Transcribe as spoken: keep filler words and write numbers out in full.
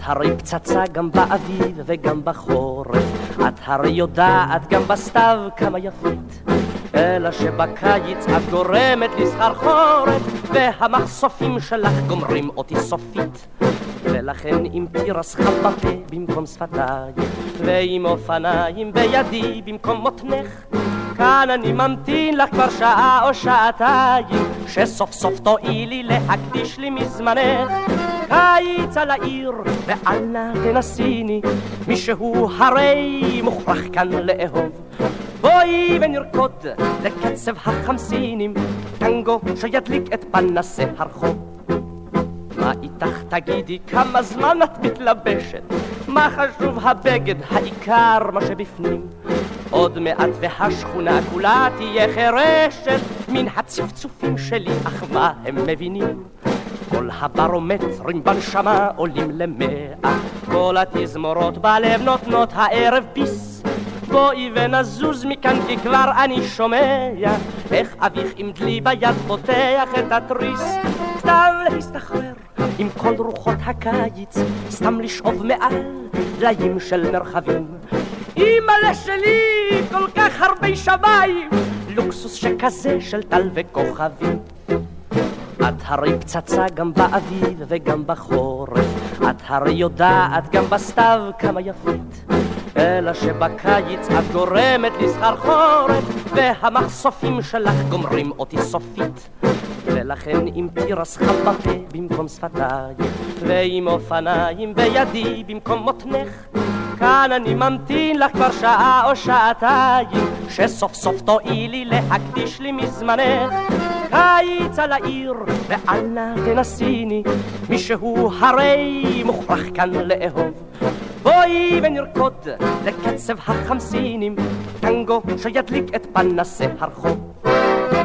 הרי פצצה גם באביב וגם בחורף, את הרי יודעת גם בסתיו כמה יפית, אלא שבקיץ את גורמת לי סחרחורת, והמחשופים שלך גומרים אותי סופית. ולכן עם תירס חם בפה במקום שפתיים, ועם אופניים בידי במקום מותנך, כאן אני ממתין לך כבר שעה או שעתיים, שסוף סוף תואילי להקדיש לי מזמנך. קיץ על העיר ואל נא תנסיני, מישהו הרי מוכרח כאן לאהוב. בואי ונרקוד לקצב החמסינים, טנגו שידליק את פנסי הרחוב. מה איתך תגידי, כמה זמן את מתלבשת, מה חשוב הבגד, העיקר מה שבפנים. עוד מעט והשכונה כולה תהיה חרשת מן הצפצופים שלי, אך מה הם מבינים? כל הברומטרים בנשמה עולים למאה, כל התזמורות בלב נותנות הערב ביס. בואי ונזוז מכאן כי כבר אני שומע איך אביך עם דלי ביד פותח את התריס. סתם להסתחרר עם כל רוחות הקיץ, סתם לשאוב מעל דליים של מרחבים. אמא שלי כל כך הרבה שמיים, לוקסוס שכזה של טל וכוכבים. את הרי פצצה גם באביב וגם בחורף, את הרי יודעת גם בסתיו כמה יפית, אלא שבקיץ את גורמת לי סחרחורת, והמחשופים שלך גומרים אותי סופית. ולכן עם תירס חם בפה במקום שפתיים, ועם אופניים בידי במקום מותנך, כאן אני ממתין לך כבר שעה או שעתיים, שסוף סוף תואילי להקדיש לי מזמנך. קיץ על העיר ואל נא תנסיני, מישהו הרי מוכרח כאן לאהוב. בואי ונרקוד לקצב החמסינים, טנגו שידליק את פנסי הרחוב.